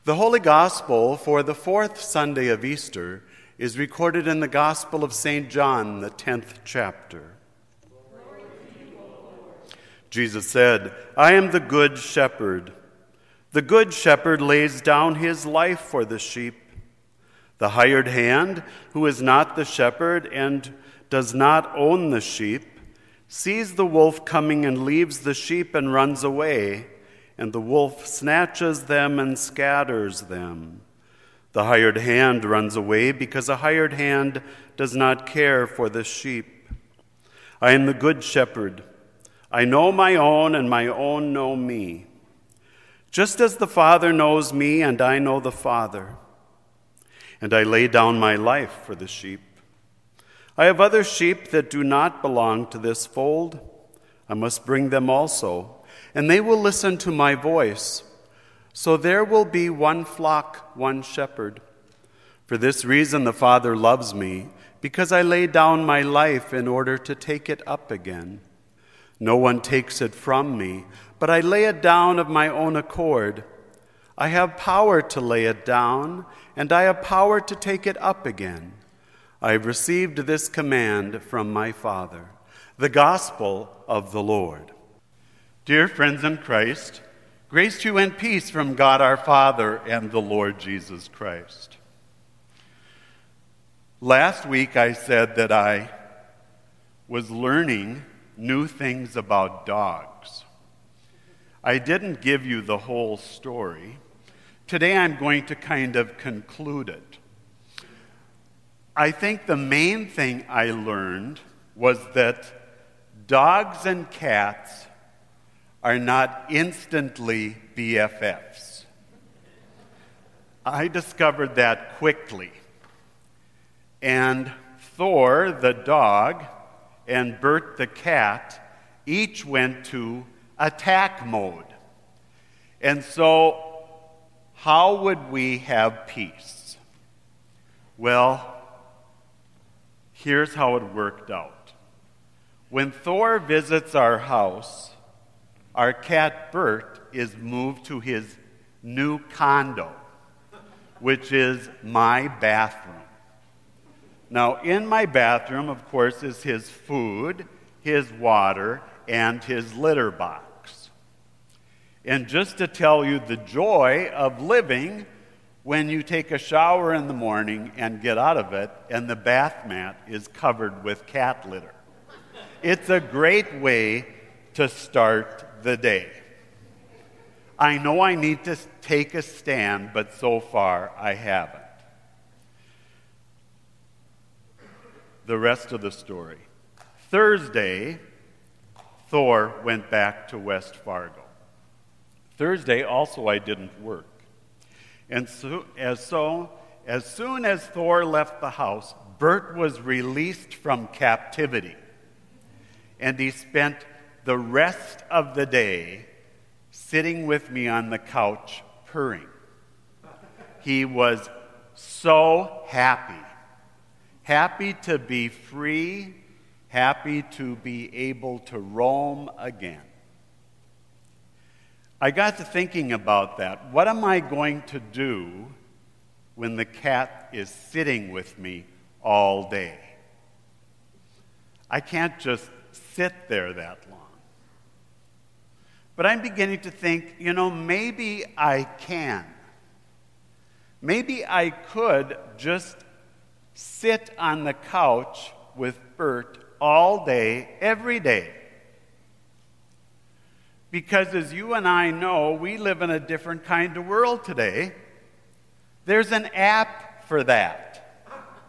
The Holy Gospel for the fourth Sunday of Easter is recorded in the Gospel of St. John, the 10th chapter. Jesus said, "I am the good shepherd. The good shepherd lays down his life for the sheep. The hired hand, who is not the shepherd and does not own the sheep, sees the wolf coming and leaves the sheep and runs away, and the wolf snatches them and scatters them. The hired hand runs away because a hired hand does not care for the sheep. I am the good shepherd. I know my own, and my own know me. Just as the Father knows me, and I know the Father. And I lay down my life for the sheep. I have other sheep that do not belong to this fold. I must bring them also, and they will listen to my voice. So there will be one flock, one shepherd. For this reason the Father loves me, because I lay down my life in order to take it up again. No one takes it from me, but I lay it down of my own accord. I have power to lay it down, and I have power to take it up again. I have received this command from my Father." The Gospel of the Lord. Dear friends in Christ, grace to you and peace from God our Father and the Lord Jesus Christ. Last week I said that I was learning new things about dogs. I didn't give you the whole story. Today I'm going to kind of conclude it. I think the main thing I learned was that dogs and cats are not instantly BFFs. I discovered that quickly. And Thor, the dog, and Bert, the cat, each went to attack mode. And so, how would we have peace? Well, here's how it worked out. When Thor visits our house, our cat Bert is moved to his new condo, which is my bathroom. Now, in my bathroom, of course, is his food, his water, and his litter box. And just to tell you the joy of living when you take a shower in the morning and get out of it, and the bath mat is covered with cat litter. It's a great way to start the day. I know I need to take a stand, but so far I haven't. The rest of the story. Thursday, Thor went back to West Fargo. Thursday also I didn't work. And as soon as Thor left the house, Bert was released from captivity. And he spent the rest of the day sitting with me on the couch purring. He was so happy. Happy to be free, happy to be able to roam again. I got to thinking about that. What am I going to do when the cat is sitting with me all day? I can't just sit there that long. But I'm beginning to think, maybe I can. Maybe I could just sit on the couch with Bert all day, every day. Because as you and I know, we live in a different kind of world today. There's an app for that.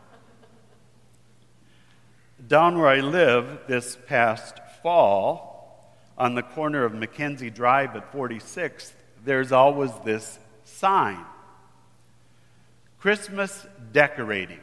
Down where I live this past fall, on the corner of Mackenzie Drive at 46th, there's always this sign. Christmas decorating.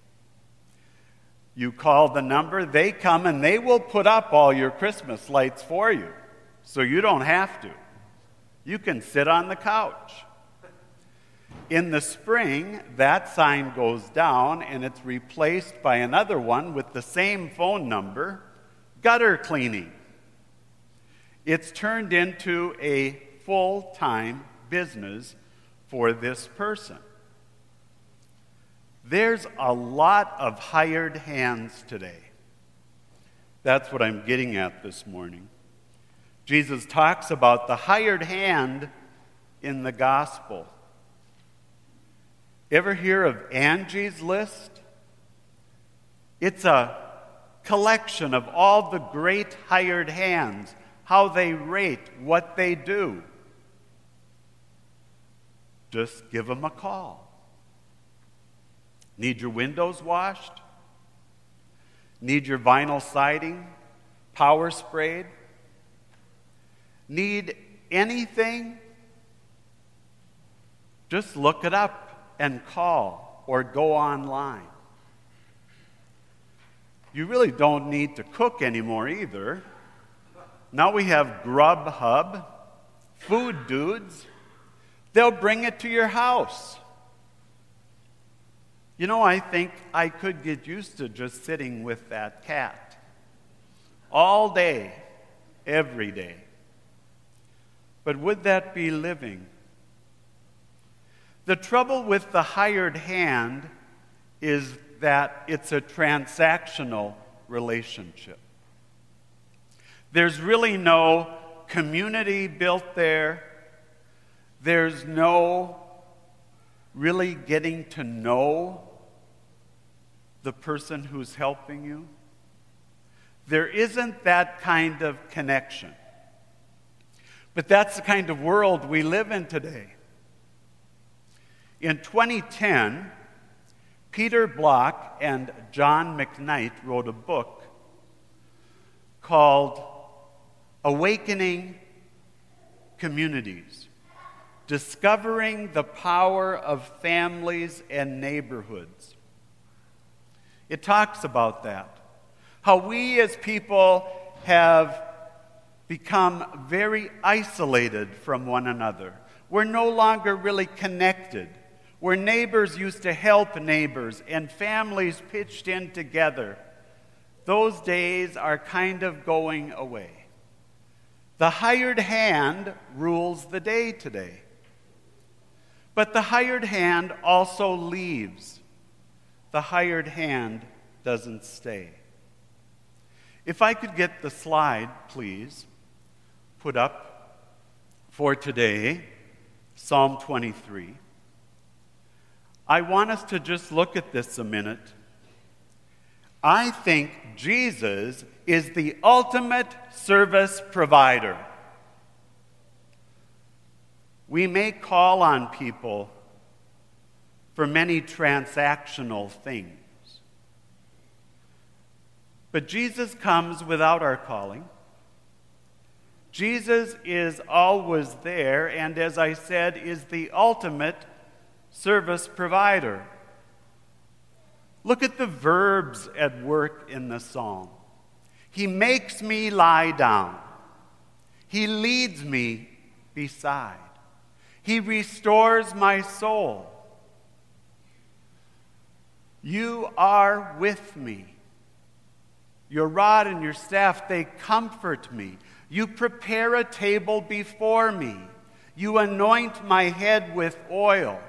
You call the number, they come, and they will put up all your Christmas lights for you. So you don't have to. You can sit on the couch. In the spring, that sign goes down, and it's replaced by another one with the same phone number, gutter cleaning. It's turned into a full-time business for this person. There's a lot of hired hands today. That's what I'm getting at this morning. Jesus talks about the hired hand in the gospel. Ever hear of Angie's List? It's a collection of all the great hired hands, how they rate, what they do. Just give them a call. Need your windows washed? Need your vinyl siding power sprayed? Need anything? Just look it up and call or go online. You really don't need to cook anymore either. Now we have Grubhub, Food Dudes. They'll bring it to your house. You know, I think I could get used to just sitting with that cat all day, every day. But would that be living? The trouble with the hired hand is that it's a transactional relationship. There's really no community built there. There's no really getting to know the person who's helping you. There isn't that kind of connection. But that's the kind of world we live in today. In 2010, Peter Block and John McKnight wrote a book called Awakening Communities, Discovering the Power of Families and Neighborhoods. It talks about that, how we as people have become very isolated from one another. We're no longer really connected. Where neighbors used to help neighbors and families pitched in together, those days are kind of going away. The hired hand rules the day today. But the hired hand also leaves. The hired hand doesn't stay. If I could get the slide, please, put up for today, Psalm 23. I want us to just look at this a minute. I think Jesus is the ultimate service provider. We may call on people for many transactional things, but Jesus comes without our calling. Jesus is always there, and as I said, is the ultimate service provider. Look at the verbs at work in the psalm. He makes me lie down. He leads me beside. He restores my soul. You are with me. Your rod and your staff, they comfort me. You prepare a table before me. You anoint my head with oil.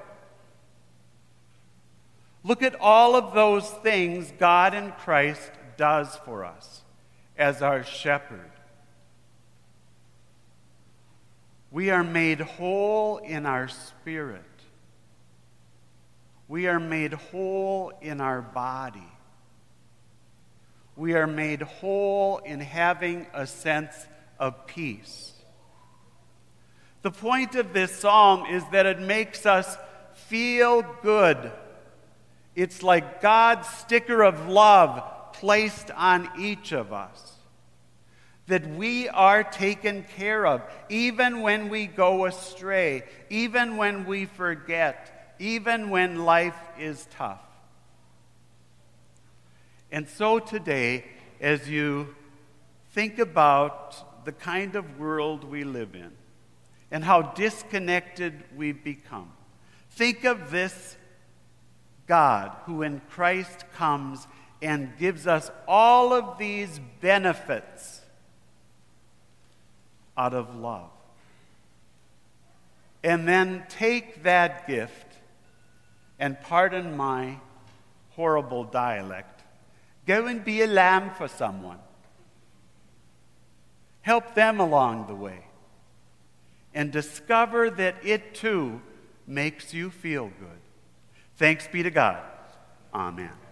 Look at all of those things God in Christ does for us as our shepherd. We are made whole in our spirit. We are made whole in our body. We are made whole in having a sense of peace. The point of this psalm is that it makes us feel good. It's like God's sticker of love placed on each of us. That we are taken care of, even when we go astray, even when we forget, even when life is tough. And so today, as you think about the kind of world we live in and how disconnected we've become, think of this God who in Christ comes and gives us all of these benefits out of love. And then take that gift and, pardon my horrible dialect, go and be a lamb for someone. Help them along the way. And discover that it too makes you feel good. Thanks be to God. Amen.